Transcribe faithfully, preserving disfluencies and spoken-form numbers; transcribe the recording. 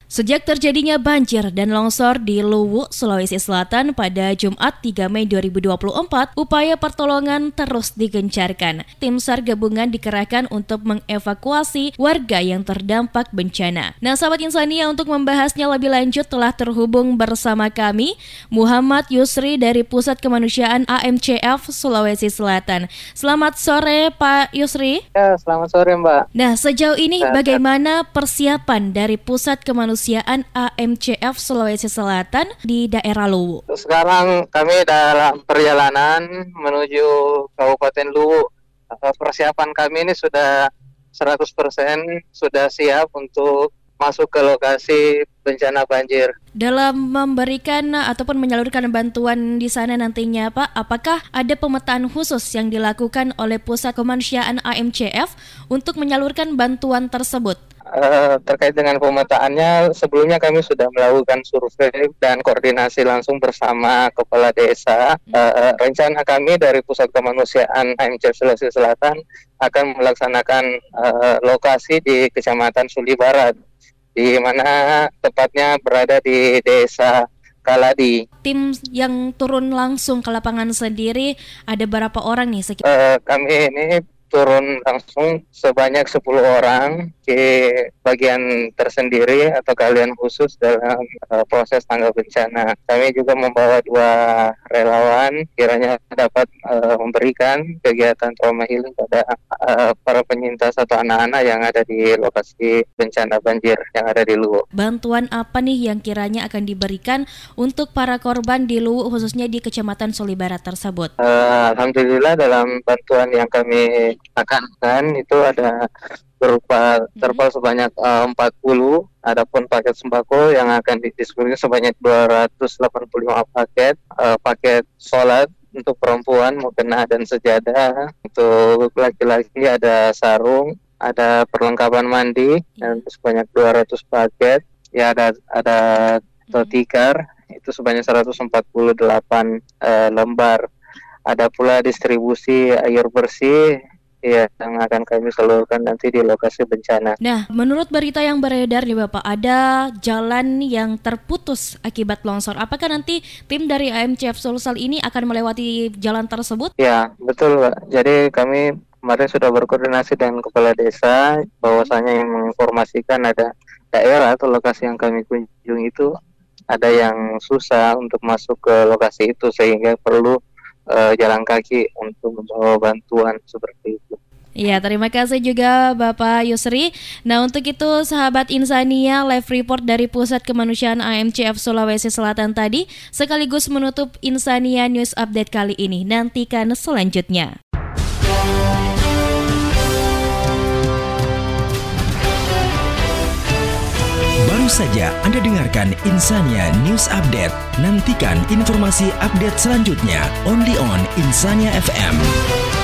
Sejak terjadinya banjir dan longsor di Luwu, Sulawesi Selatan pada Jumat tiga Mei dua ribu dua puluh empat, upaya pertolongan terus digencarkan. Tim SAR gabungan dikerahkan untuk mengevakuasi warga yang terdampak bencana. Nah, sahabat Insania, untuk membahasnya lebih lanjut telah terhubung bersama kami Muhammad Yusri dari Pusat Kemanusiaan A M C F Sulawesi Selatan. Selamat sore Pak Yusri. Ya, selamat sore Mbak. Nah, sejauh ini bagaimana persiapan dari Pusat Kemanusiaan A M C F Sulawesi Selatan di daerah Luwu? Sekarang kami dalam perjalanan menuju Kabupaten Luwu. Persiapan kami ini sudah seratus persen sudah siap untuk masuk ke lokasi bencana banjir. Dalam memberikan ataupun menyalurkan bantuan di sana nantinya, Pak, apakah ada pemetaan khusus yang dilakukan oleh Pusat Kemanusiaan A M C F untuk menyalurkan bantuan tersebut? Uh, terkait dengan pemetaannya, sebelumnya kami sudah melakukan survei dan koordinasi langsung bersama kepala desa. Uh, rencana kami dari Pusat Kemanusiaan A M C F Sulawesi Selatan akan melaksanakan uh, lokasi di Kecamatan Suli Barat, di mana tepatnya berada di Desa Kaladi. Tim yang turun langsung ke lapangan sendiri ada berapa orang nih? Sekitar? Uh, kami ini turun langsung sebanyak sepuluh orang di bagian tersendiri atau kalian khusus dalam uh, proses tanggap bencana. Kami juga membawa dua relawan kiranya dapat uh, memberikan kegiatan trauma healing pada uh, para penyintas atau anak-anak yang ada di lokasi bencana banjir yang ada di Luwu. Bantuan apa nih yang kiranya akan diberikan untuk para korban di Luwu, khususnya di Kecamatan Suli Barat tersebut? Uh, Alhamdulillah, dalam bantuan yang kami akan itu ada berupa terpal sebanyak uh, empat puluh, adapun paket sembako yang akan didistribusikan sebanyak dua ratus delapan puluh lima paket, uh, paket sholat untuk perempuan, mukena dan sejadah. Untuk laki-laki ada sarung, ada perlengkapan mandi dan sebanyak dua ratus paket. Ya, ada ada tikar itu sebanyak seratus empat puluh delapan uh, lembar. Ada pula distribusi air bersih ya, yang akan kami salurkan nanti di lokasi bencana. Nah, menurut berita yang beredar nih Bapak, ada jalan yang terputus akibat longsor. Apakah nanti tim dari A M C F Sulsel ini akan melewati jalan tersebut? Ya, betul Pak. Jadi kami kemarin sudah berkoordinasi dengan kepala desa, bahwasanya yang menginformasikan ada daerah atau lokasi yang kami kunjungi itu ada yang susah untuk masuk ke lokasi itu, sehingga perlu Uh, jalan kaki untuk membawa bantuan seperti itu. Ya, terima kasih juga Bapak Yusri. Nah, untuk itu sahabat Insania, live report dari Pusat Kemanusiaan A M C F Sulawesi Selatan tadi sekaligus menutup Insania News Update kali ini. Nantikan selanjutnya. Baru saja Anda dengarkan Insania News Update. Nantikan informasi update selanjutnya only on Insania F M.